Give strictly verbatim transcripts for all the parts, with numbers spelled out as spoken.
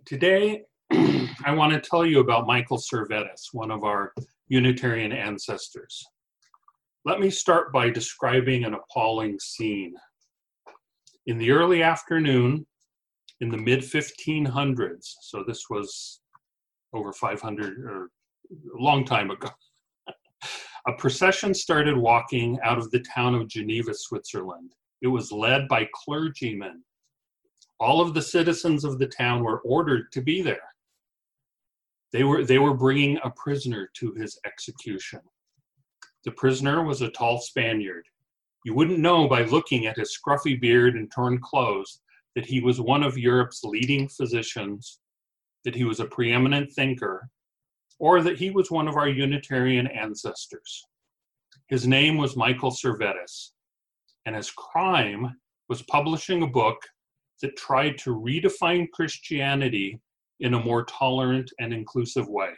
Today, I want to tell you about Michael Servetus, one of our Unitarian ancestors. Let me start by describing an appalling scene. In the early afternoon, in the mid fifteen hundreds, so this was over five hundred, or a long time ago, a procession started walking out of the town of Geneva, Switzerland. It was led by clergymen. All of the citizens of the town were ordered to be there. They were, they were bringing a prisoner to his execution. The prisoner was a tall Spaniard. You wouldn't know by looking at his scruffy beard and torn clothes that he was one of Europe's leading physicians, that he was a preeminent thinker, or that he was one of our Unitarian ancestors. His name was Michael Servetus, and his crime was publishing a book that tried to redefine Christianity in a more tolerant and inclusive way.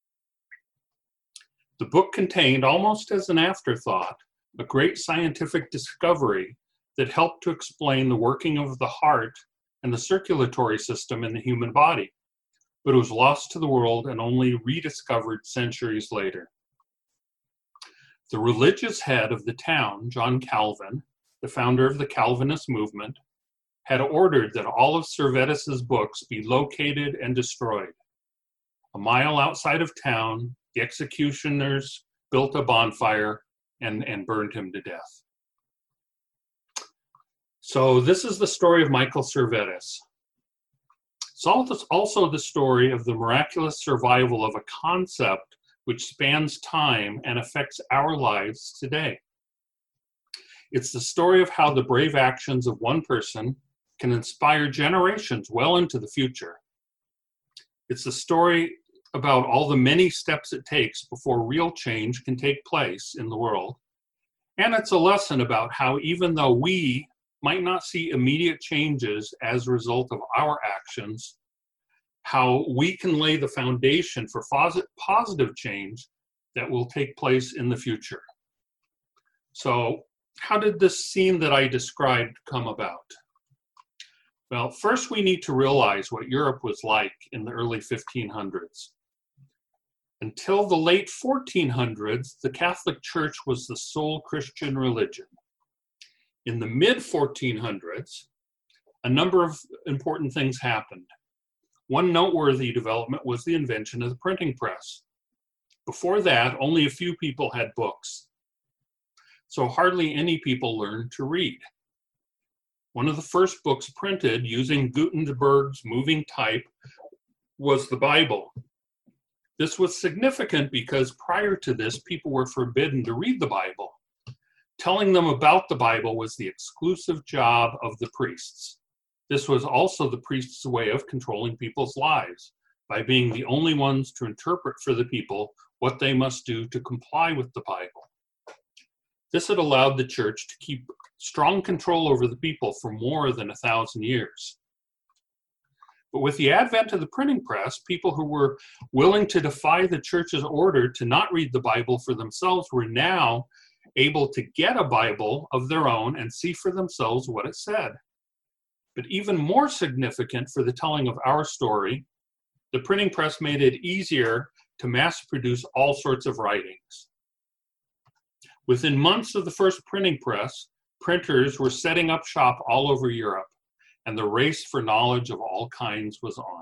The book contained, almost as an afterthought, a great scientific discovery that helped to explain the working of the heart and the circulatory system in the human body, but it was lost to the world and only rediscovered centuries later. The religious head of the town, John Calvin, the founder of the Calvinist movement, had ordered that all of Servetus's books be located and destroyed. A mile outside of town, the executioners built a bonfire and, and burned him to death. So this is the story of Michael Servetus. It's also the story of the miraculous survival of a concept which spans time and affects our lives today. It's the story of how the brave actions of one person can inspire generations well into the future. It's the story about all the many steps it takes before real change can take place in the world. And it's a lesson about how even though we might not see immediate changes as a result of our actions, how we can lay the foundation for positive change that will take place in the future. So how did this scene that I described come about? Well, first we need to realize what Europe was like in the early fifteen hundreds. Until the late fourteen hundreds, the Catholic Church was the sole Christian religion. In the mid fourteen hundreds, a number of important things happened. One noteworthy development was the invention of the printing press. Before that, only a few people had books, so hardly any people learned to read. One of the first books printed using Gutenberg's moving type was the Bible. This was significant because prior to this, people were forbidden to read the Bible. Telling them about the Bible was the exclusive job of the priests. This was also the priests' way of controlling people's lives, by being the only ones to interpret for the people what they must do to comply with the Bible. This had allowed the church to keep strong control over the people for more than a thousand years. But with the advent of the printing press, people who were willing to defy the church's order to not read the Bible for themselves were now able to get a Bible of their own and see for themselves what it said. But even more significant for the telling of our story, the printing press made it easier to mass produce all sorts of writings. Within months of the first printing press, printers were setting up shop all over Europe, and the race for knowledge of all kinds was on.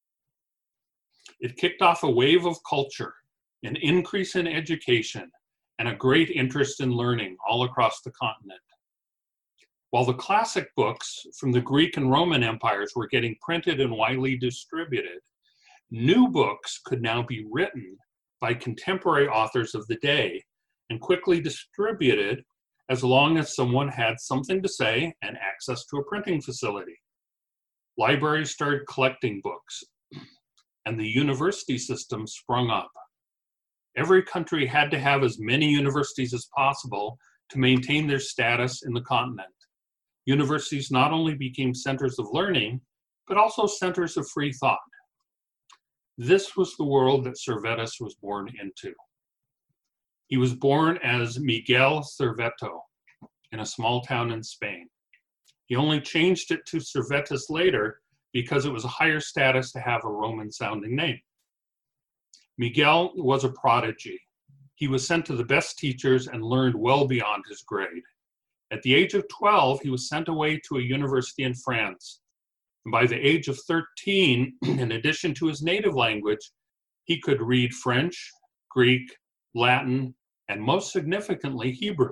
It kicked off a wave of culture, an increase in education, and a great interest in learning all across the continent. While the classic books from the Greek and Roman empires were getting printed and widely distributed, new books could now be written by contemporary authors of the day and quickly distributed as long as someone had something to say and access to a printing facility. Libraries started collecting books, and the university system sprung up. Every country had to have as many universities as possible to maintain their status in the continent. Universities not only became centers of learning, but also centers of free thought. This was the world that Servetus was born into. He was born as Miguel Serveto in a small town in Spain. He only changed it to Servetus later because it was a higher status to have a Roman-sounding name. Miguel was a prodigy. He was sent to the best teachers and learned well beyond his grade. At the age of twelve, he was sent away to a university in France. And by the age of thirteen, in addition to his native language, he could read French, Greek, Latin, and most significantly, Hebrew.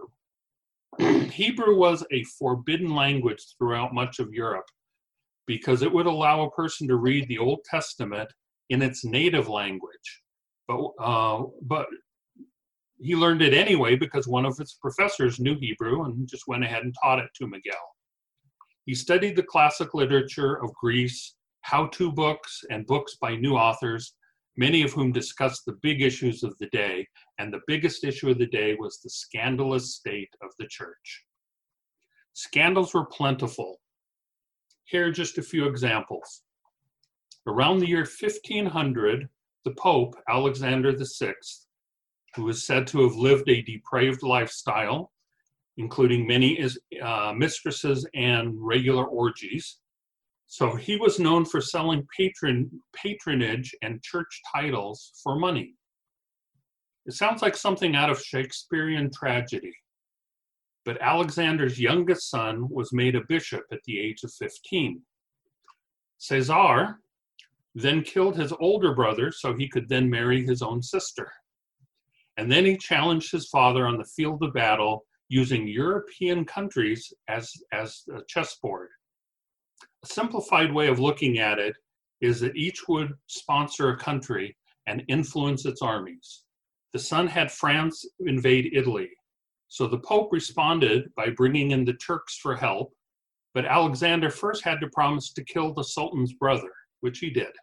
Hebrew was a forbidden language throughout much of Europe because it would allow a person to read the Old Testament in its native language. But, uh, but he learned it anyway because one of his professors knew Hebrew and just went ahead and taught it to Miguel. He studied the classic literature of Greece, how-to books, and books by new authors, many of whom discussed the big issues of the day, and the biggest issue of the day was the scandalous state of the church. Scandals were plentiful. Here are just a few examples. Around the year fifteen hundred, the Pope, Alexander the Sixth, who is said to have lived a depraved lifestyle, including many uh, mistresses and regular orgies. So he was known for selling patron, patronage and church titles for money. It sounds like something out of Shakespearean tragedy. But Alexander's youngest son was made a bishop at the age of fifteen. Caesar then killed his older brother so he could then marry his own sister. And then he challenged his father on the field of battle using European countries as, as a chessboard. A simplified way of looking at it is that each would sponsor a country and influence its armies. The son had France invade Italy. So the Pope responded by bringing in the Turks for help, but Alexander first had to promise to kill the Sultan's brother, which he did.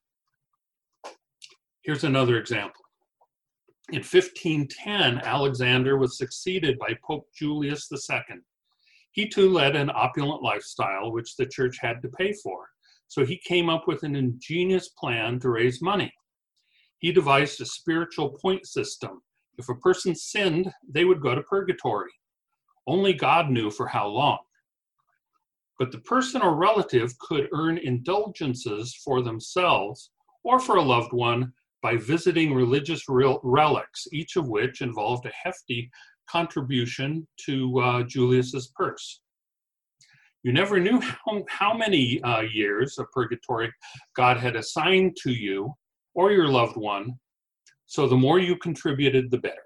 Here's another example. In fifteen ten, Alexander was succeeded by Pope Julius the Second. He too led an opulent lifestyle, which the church had to pay for. So he came up with an ingenious plan to raise money. He devised a spiritual point system. If a person sinned, they would go to purgatory. Only God knew for how long. But the person or relative could earn indulgences for themselves or for a loved one by visiting religious rel- relics, each of which involved a hefty contribution to uh, Julius's purse. You never knew how, how many uh, years of purgatory God had assigned to you or your loved one, so the more you contributed, the better.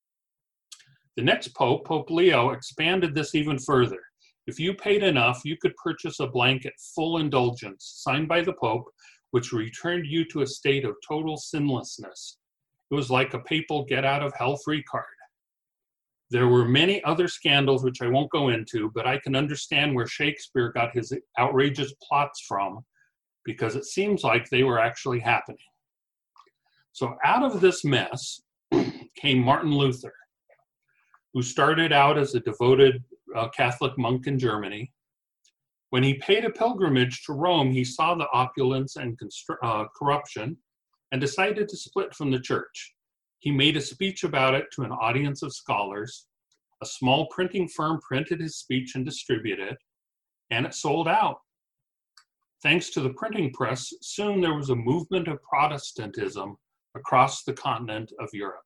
The next pope, Pope Leo, expanded this even further. If you paid enough, you could purchase a blanket full indulgence signed by the Pope, which returned you to a state of total sinlessness. It was like a papal get-out-of-hell-free card. There were many other scandals which I won't go into, but I can understand where Shakespeare got his outrageous plots from, because it seems like they were actually happening. So out of this mess came Martin Luther, who started out as a devoted uh, Catholic monk in Germany. When he paid a pilgrimage to Rome, he saw the opulence and uh, corruption and decided to split from the church. He made a speech about it to an audience of scholars. A small printing firm printed his speech and distributed it, and it sold out. Thanks to the printing press, soon there was a movement of Protestantism across the continent of Europe.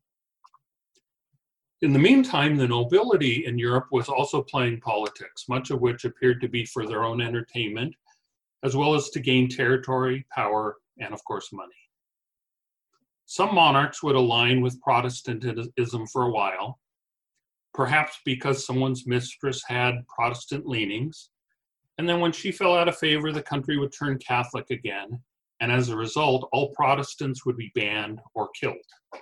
In the meantime, the nobility in Europe was also playing politics, much of which appeared to be for their own entertainment, as well as to gain territory, power, and of course, money. Some monarchs would align with Protestantism for a while, perhaps because someone's mistress had Protestant leanings, and then when she fell out of favor, the country would turn Catholic again, and as a result, all Protestants would be banned or killed.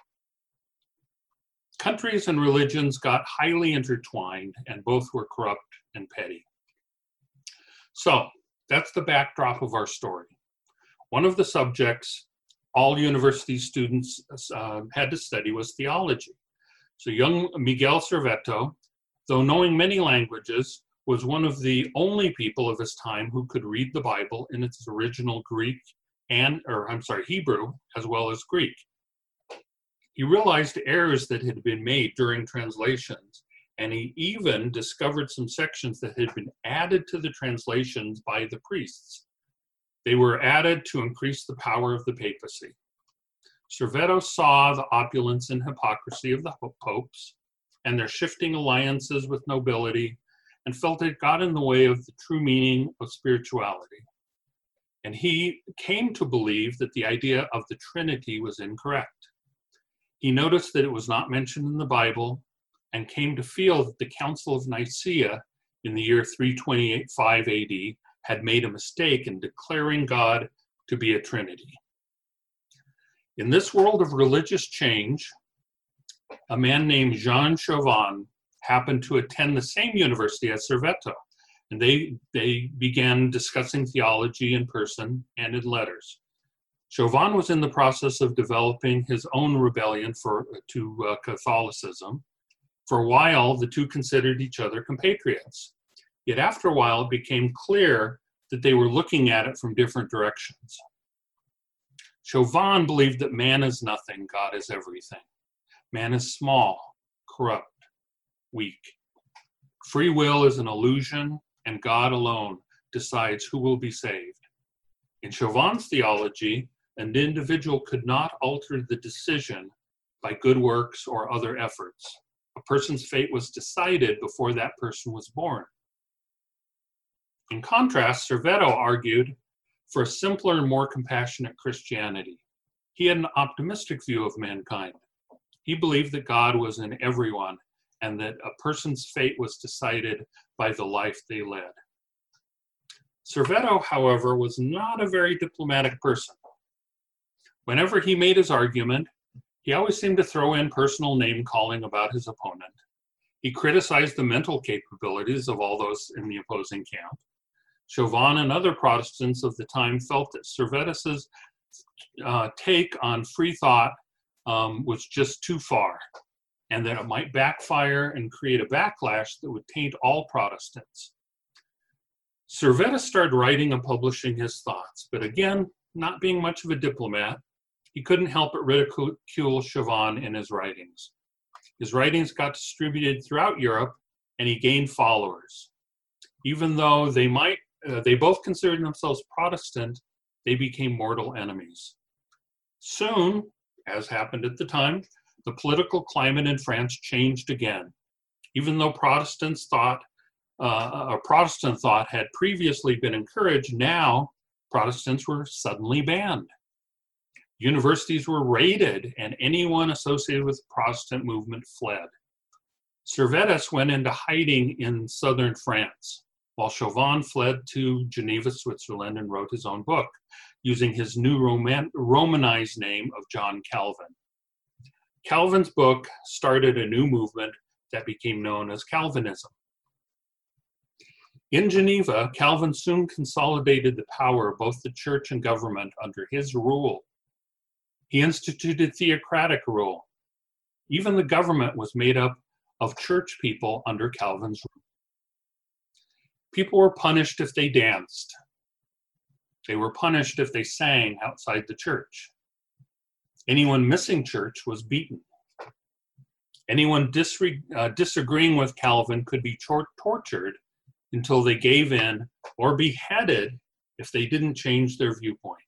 Countries and religions got highly intertwined, and both were corrupt and petty. So that's the backdrop of our story. One of the subjects all university students uh, had to study was theology. So young Miguel Serveto, though knowing many languages, was one of the only people of his time who could read the Bible in its original Greek and, or I'm sorry, Hebrew, as well as Greek. He realized errors that had been made during translations, and he even discovered some sections that had been added to the translations by the priests. They were added to increase the power of the papacy. Serveto saw the opulence and hypocrisy of the popes and their shifting alliances with nobility, and felt it got in the way of the true meaning of spirituality. And he came to believe that the idea of the Trinity was incorrect. He noticed that it was not mentioned in the Bible and came to feel that the Council of Nicaea in the year three twenty-five A D had made a mistake in declaring God to be a Trinity. In this world of religious change, a man named Jean Chauvin happened to attend the same university as Serveto, and they, they began discussing theology in person and in letters. Chauvin was in the process of developing his own rebellion for, to uh, Catholicism. For a while, the two considered each other compatriots. Yet after a while, it became clear that they were looking at it from different directions. Chauvin believed that man is nothing, God is everything. Man is small, corrupt, weak. Free will is an illusion, and God alone decides who will be saved. In Chauvin's theology, an individual could not alter the decision by good works or other efforts. A person's fate was decided before that person was born. In contrast, Serveto argued for a simpler and more compassionate Christianity. He had an optimistic view of mankind. He believed that God was in everyone and that a person's fate was decided by the life they led. Serveto, however, was not a very diplomatic person. Whenever he made his argument, he always seemed to throw in personal name-calling about his opponent. He criticized the mental capabilities of all those in the opposing camp. Chauvin and other Protestants of the time felt that Servetus's uh, take on free thought um, was just too far, and that it might backfire and create a backlash that would taint all Protestants. Servetus started writing and publishing his thoughts, but again, not being much of a diplomat, he couldn't help but ridicule Chauvin in his writings. His writings got distributed throughout Europe, and he gained followers. Even though they might, uh, they both considered themselves Protestant, they became mortal enemies. Soon, as happened at the time, the political climate in France changed again. Even though Protestants thought, uh, a Protestant thought had previously been encouraged, now Protestants were suddenly banned. Universities were raided, and anyone associated with the Protestant movement fled. Servetus went into hiding in southern France, while Chauvin fled to Geneva, Switzerland, and wrote his own book, using his new Roman Romanized name of John Calvin. Calvin's book started a new movement that became known as Calvinism. In Geneva, Calvin soon consolidated the power of both the church and government under his rule. He instituted theocratic rule. Even the government was made up of church people under Calvin's rule. People were punished if they danced. They were punished if they sang outside the church. Anyone missing church was beaten. Anyone disre uh, disagreeing with Calvin could be tor tortured until they gave in, or beheaded if they didn't change their viewpoint.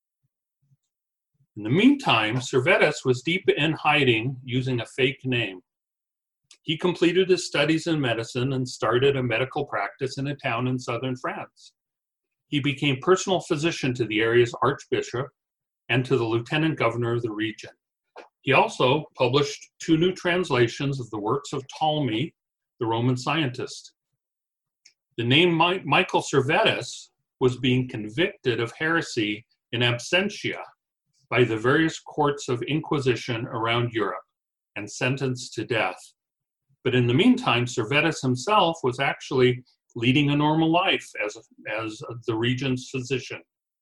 In the meantime, Servetus was deep in hiding using a fake name. He completed his studies in medicine and started a medical practice in a town in southern France. He became personal physician to the area's archbishop and to the lieutenant governor of the region. He also published two new translations of the works of Ptolemy, the Roman scientist. The name Mi- Michael Servetus was being convicted of heresy in absentia by the various courts of Inquisition around Europe and sentenced to death. But in the meantime, Servetus himself was actually leading a normal life as, as the region's physician.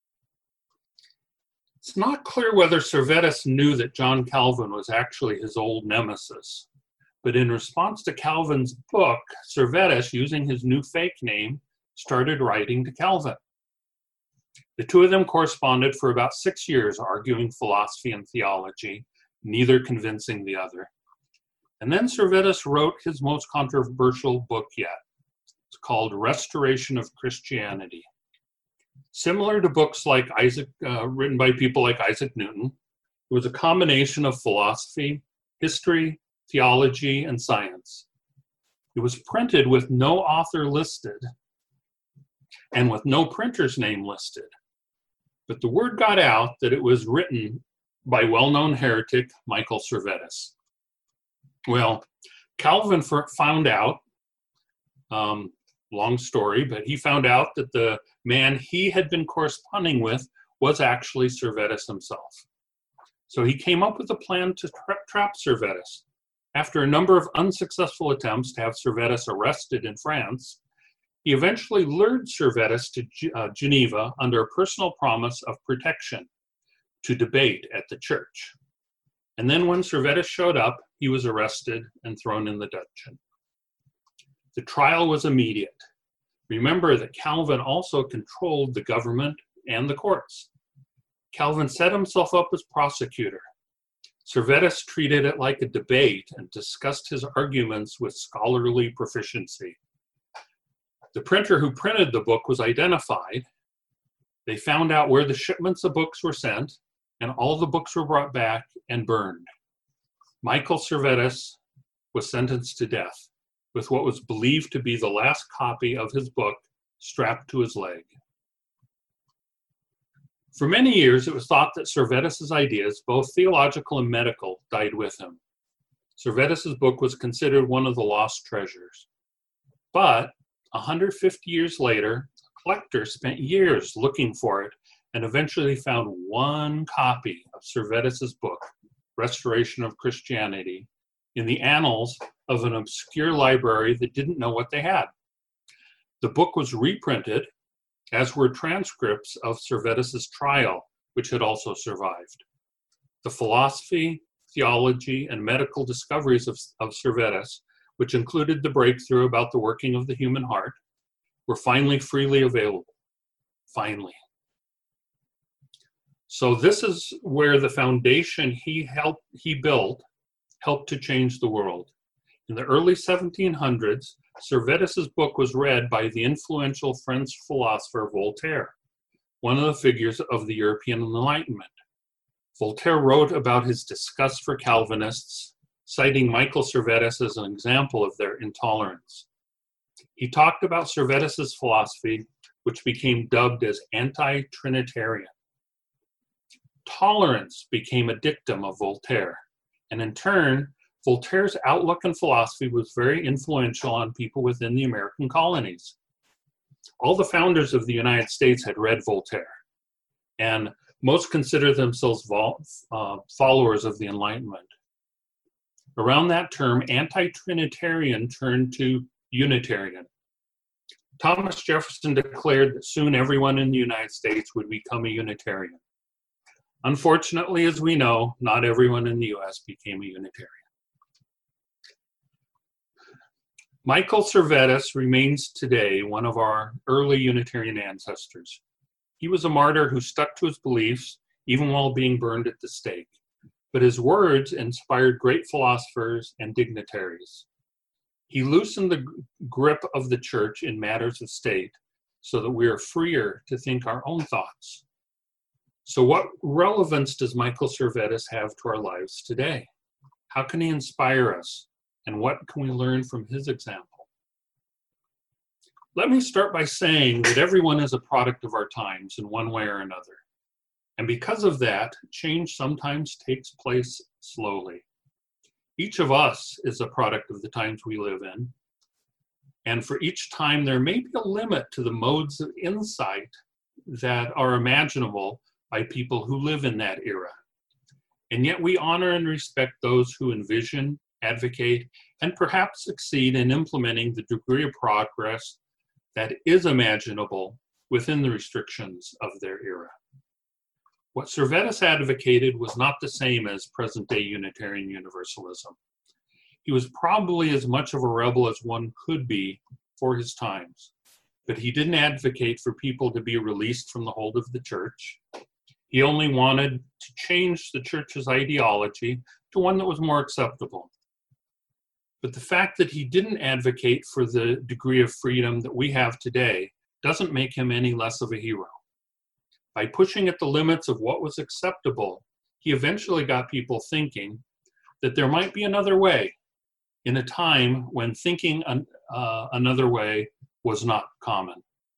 It's not clear whether Servetus knew that John Calvin was actually his old nemesis, but in response to Calvin's book, Servetus, using his new fake name, started writing to Calvin. The two of them corresponded for about six years, arguing philosophy and theology, neither convincing the other. And then Servetus wrote his most controversial book yet. It's called Restoration of Christianity. Similar to books like Isaac, uh, written by people like Isaac Newton, it was a combination of philosophy, history, theology, and science. It was printed with no author listed and with no printer's name listed. But the word got out that it was written by well-known heretic Michael Servetus. Well, Calvin found out, um, long story, but he found out that the man he had been corresponding with was actually Servetus himself. So he came up with a plan to tra trap Servetus. After a number of unsuccessful attempts to have Servetus arrested in France, he eventually lured Servetus to G uh, Geneva under a personal promise of protection to debate at the church. And then when Servetus showed up, he was arrested and thrown in the dungeon. The trial was immediate. Remember that Calvin also controlled the government and the courts. Calvin set himself up as prosecutor. Servetus treated it like a debate and discussed his arguments with scholarly proficiency. The printer who printed the book was identified. They found out where the shipments of books were sent, and all the books were brought back and burned. Michael Servetus was sentenced to death, with what was believed to be the last copy of his book strapped to his leg. For many years, it was thought that Servetus's ideas, both theological and medical, died with him. Servetus's book was considered one of the lost treasures. But one hundred fifty years later, a collector spent years looking for it and eventually found one copy of Servetus's book, Restoration of Christianity, in the annals of an obscure library that didn't know what they had. The book was reprinted, as were transcripts of Servetus's trial, which had also survived. The philosophy, theology, and medical discoveries of, of Servetus, which included the breakthrough about the working of the human heart, were finally freely available. Finally. So this is where the foundation he helped, he built helped to change the world. In the early seventeen hundreds, Servetus's book was read by the influential French philosopher Voltaire, one of the figures of the European Enlightenment. Voltaire wrote about his disgust for Calvinists, citing Michael Servetus as an example of their intolerance. He talked about Servetus's philosophy, which became dubbed as anti-Trinitarian. Tolerance became a dictum of Voltaire, and in turn, Voltaire's outlook and philosophy was very influential on people within the American colonies. All the founders of the United States had read Voltaire, and most consider themselves uh, followers of the Enlightenment. Around that term, anti-Trinitarian turned to Unitarian. Thomas Jefferson declared that soon everyone in the United States would become a Unitarian. Unfortunately, as we know, not everyone in the U S became a Unitarian. Michael Servetus remains today one of our early Unitarian ancestors. He was a martyr who stuck to his beliefs even while being burned at the stake, but his words inspired great philosophers and dignitaries. He loosened the grip of the church in matters of state so that we are freer to think our own thoughts. So what relevance does Michael Servetus have to our lives today? How can he inspire us? And what can we learn from his example? Let me start by saying that everyone is a product of our times in one way or another. And because of that, change sometimes takes place slowly. Each of us is a product of the times we live in. And for each time, there may be a limit to the modes of insight that are imaginable by people who live in that era. And yet we honor and respect those who envision, advocate, and perhaps succeed in implementing the degree of progress that is imaginable within the restrictions of their era. What Servetus advocated was not the same as present-day Unitarian Universalism. He was probably as much of a rebel as one could be for his times, but he didn't advocate for people to be released from the hold of the church. He only wanted to change the church's ideology to one that was more acceptable. But the fact that he didn't advocate for the degree of freedom that we have today doesn't make him any less of a hero. By pushing at the limits of what was acceptable, he eventually got people thinking that there might be another way in a time when thinking an, uh, another way was not common.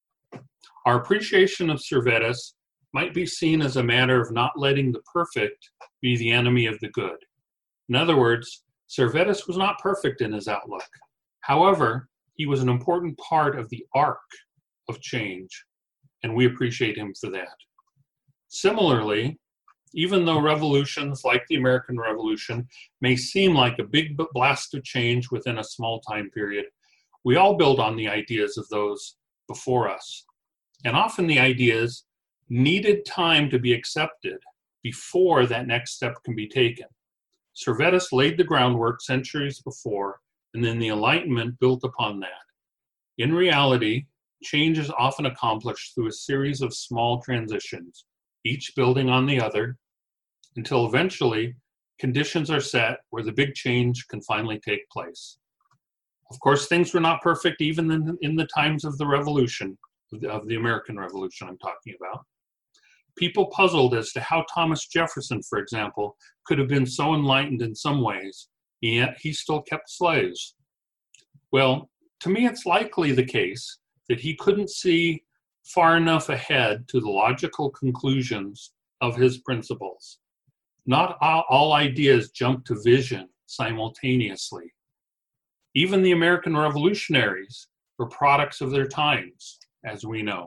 Our appreciation of Servetus might be seen as a matter of not letting the perfect be the enemy of the good. In other words, Servetus was not perfect in his outlook. However, he was an important part of the arc of change, and we appreciate him for that. Similarly, even though revolutions like the American Revolution may seem like a big blast of change within a small time period, we all build on the ideas of those before us. And often the ideas needed time to be accepted before that next step can be taken. Servetus laid the groundwork centuries before, and then the Enlightenment built upon that. In reality, change is often accomplished through a series of small transitions, each building on the other, until eventually conditions are set where the big change can finally take place. Of course, things were not perfect even in, in the times of the Revolution, of the, of the American Revolution I'm talking about. People puzzled as to how Thomas Jefferson, for example, could have been so enlightened in some ways, yet he still kept slaves. Well, to me, it's likely the case that he couldn't see far enough ahead to the logical conclusions of his principles. Not all, all ideas jump to vision simultaneously. Even the American revolutionaries were products of their times, as we know.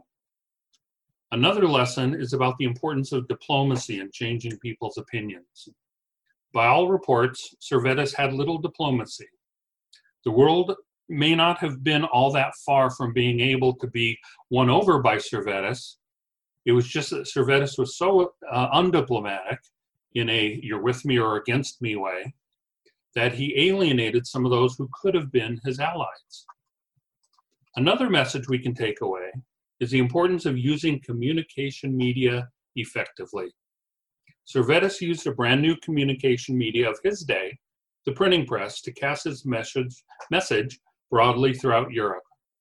Another lesson is about the importance of diplomacy in changing people's opinions. By all reports, Servetus had little diplomacy. The world may not have been all that far from being able to be won over by Servetus. It was just that Servetus was so uh, undiplomatic in a you're with me or against me way that he alienated some of those who could have been his allies. Another message we can take away is the importance of using communication media effectively. Servetus used a brand new communication media of his day, the printing press, to cast his message, message broadly throughout Europe.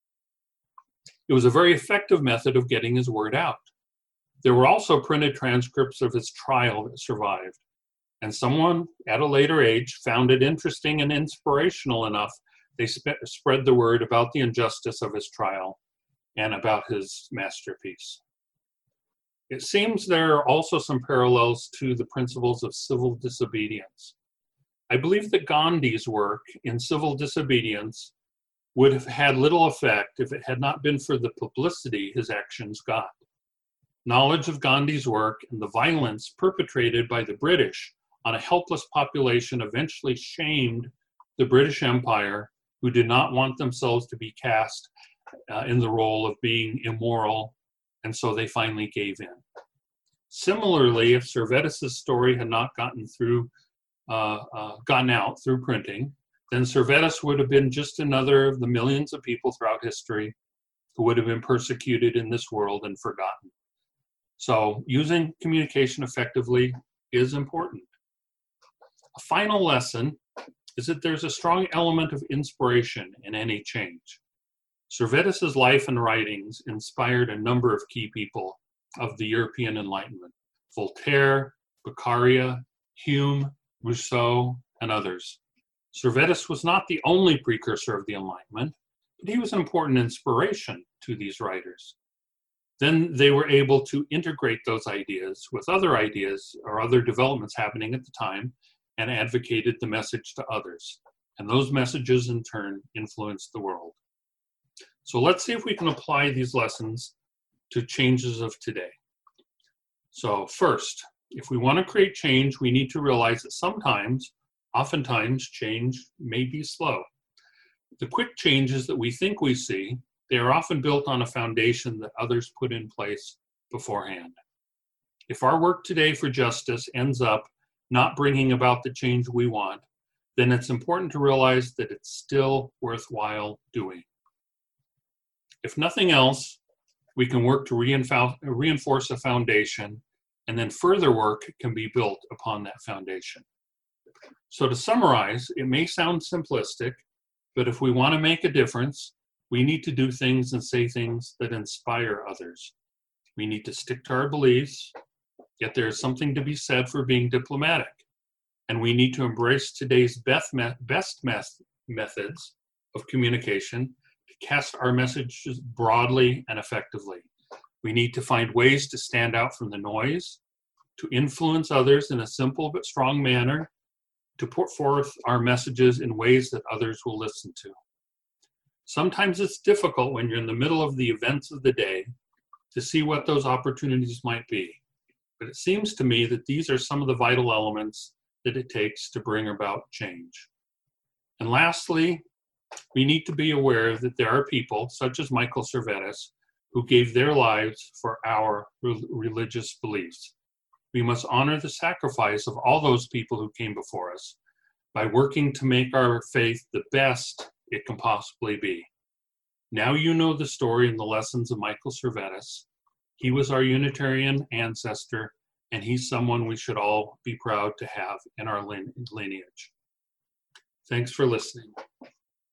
It was a very effective method of getting his word out. There were also printed transcripts of his trial that survived, and someone at a later age found it interesting and inspirational enough they sp- spread the word about the injustice of his trial and about his masterpiece. It seems there are also some parallels to the principles of civil disobedience. I believe that Gandhi's work in civil disobedience would have had little effect if it had not been for the publicity his actions got. Knowledge of Gandhi's work and the violence perpetrated by the British on a helpless population eventually shamed the British Empire, who did not want themselves to be cast uh, in the role of being immoral, and so they finally gave in. Similarly, if Servetus's story had not gotten through, uh, uh, gotten out through printing, then Servetus would have been just another of the millions of people throughout history who would have been persecuted in this world and forgotten. So using communication effectively is important. A final lesson is that there's a strong element of inspiration in any change. Servetus's life and writings inspired a number of key people of the European Enlightenment: Voltaire, Beccaria, Hume, Rousseau, and others. Servetus was not the only precursor of the Enlightenment, but he was an important inspiration to these writers. Then they were able to integrate those ideas with other ideas or other developments happening at the time and advocated the message to others. And those messages in turn influenced the world. So let's see if we can apply these lessons to changes of today. So first, if we want to create change, we need to realize that sometimes, oftentimes, change may be slow. The quick changes that we think we see, they are often built on a foundation that others put in place beforehand. If our work today for justice ends up not bringing about the change we want, then it's important to realize that it's still worthwhile doing. If nothing else, we can work to reinforce a foundation, and then further work can be built upon that foundation. So to summarize, it may sound simplistic, but if we want to make a difference, we need to do things and say things that inspire others. We need to stick to our beliefs, yet there is something to be said for being diplomatic. And we need to embrace today's best, me- best me- methods of communication to cast our messages broadly and effectively. We need to find ways to stand out from the noise, to influence others in a simple but strong manner, to put forth our messages in ways that others will listen to. Sometimes it's difficult when you're in the middle of the events of the day to see what those opportunities might be. But it seems to me that these are some of the vital elements that it takes to bring about change. And lastly, we need to be aware that there are people, such as Michael Servetus, who gave their lives for our re- religious beliefs. We must honor the sacrifice of all those people who came before us by working to make our faith the best it can possibly be. Now you know the story and the lessons of Michael Servetus. He was our Unitarian ancestor, and he's someone we should all be proud to have in our lineage. Thanks for listening.